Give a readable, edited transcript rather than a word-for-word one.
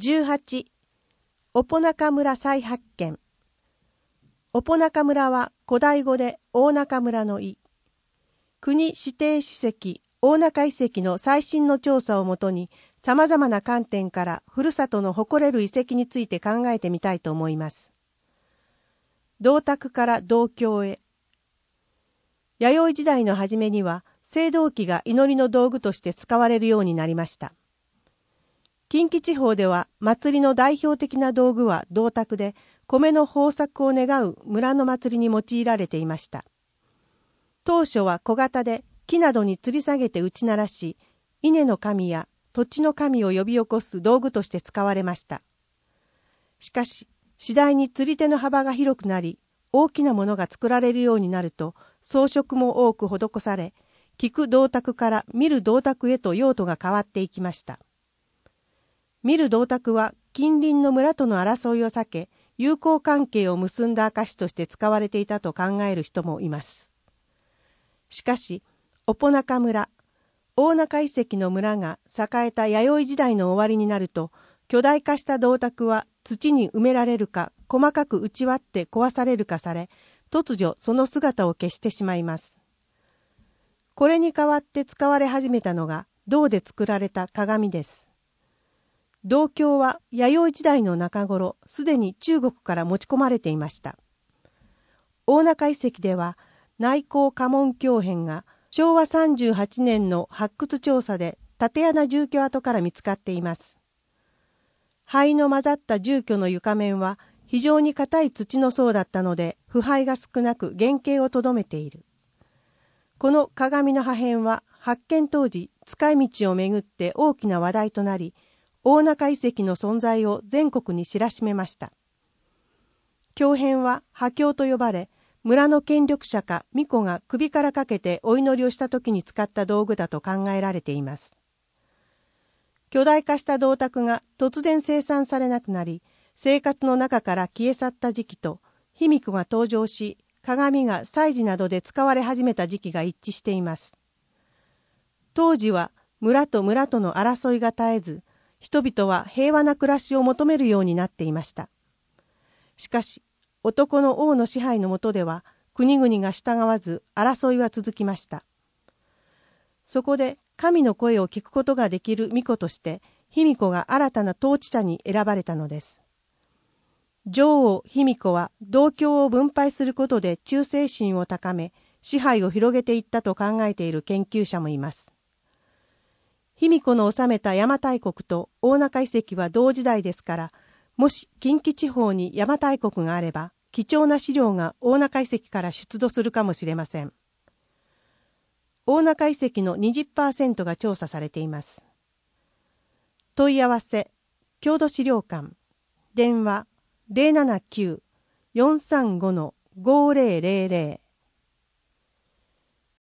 18. オポナカ村再発見。オポナカ村は古代語で大中村の意。国指定史跡大中遺跡の最新の調査をもとに、さまざまな観点からふるさとの誇れる遺跡について考えてみたいと思います。銅鐸から銅鏡へ。弥生時代の初めには、青銅器が祈りの道具として使われるようになりました。近畿地方では祭りの代表的な道具は銅鐸で、米の豊作を願う村の祭りに用いられていました。当初は小型で木などに吊り下げて打ち鳴らし、稲の神や土地の神を呼び起こす道具として使われました。しかし、次第に釣り手の幅が広くなり、大きなものが作られるようになると、装飾も多く施され、菊銅鐸から見る銅鐸へと用途が変わっていきました。見る銅鐸は近隣の村との争いを避け、友好関係を結んだ証として使われていたと考える人もいます。しかし、オポナカ村、大中遺跡の村が栄えた弥生時代の終わりになると、巨大化した銅鐸は土に埋められるか、細かく打ち割って壊されるかされ、突如その姿を消してしまいます。これに代わって使われ始めたのが、銅で作られた鏡です。銅鏡は弥生時代の中頃、すでに中国から持ち込まれていました。大中遺跡では、内向家紋鏡片が昭和38年の発掘調査で竪穴住居跡から見つかっています。灰の混ざった住居の床面は非常に硬い土の層だったので、腐敗が少なく原型をとどめている。この鏡の破片は発見当時、使い道をめぐって大きな話題となり、大中遺跡の存在を全国に知らしめました。鏡片は破鏡と呼ばれ、村の権力者か巫女が首からかけてお祈りをした時に使った道具だと考えられています。巨大化した銅鐸が突然生産されなくなり、生活の中から消え去った時期と、卑弥呼が登場し、鏡が祭事などで使われ始めた時期が一致しています。当時は村と村との争いが絶えず、人々は平和な暮らしを求めるようになっていました。しかし、男の王の支配の下では、国々が従わず争いは続きました。そこで神の声を聞くことができる巫女として、卑弥呼が新たな統治者に選ばれたのです。女王卑弥呼は銅鏡を分配することで忠誠心を高め、支配を広げていったと考えている研究者もいます。卑弥呼の治めた邪馬台国と大中遺跡は同時代ですから、もし近畿地方に邪馬台国があれば、貴重な資料が大中遺跡から出土するかもしれません。大中遺跡の 20% が調査されています。問い合わせ、郷土資料館、電話 079-435-5000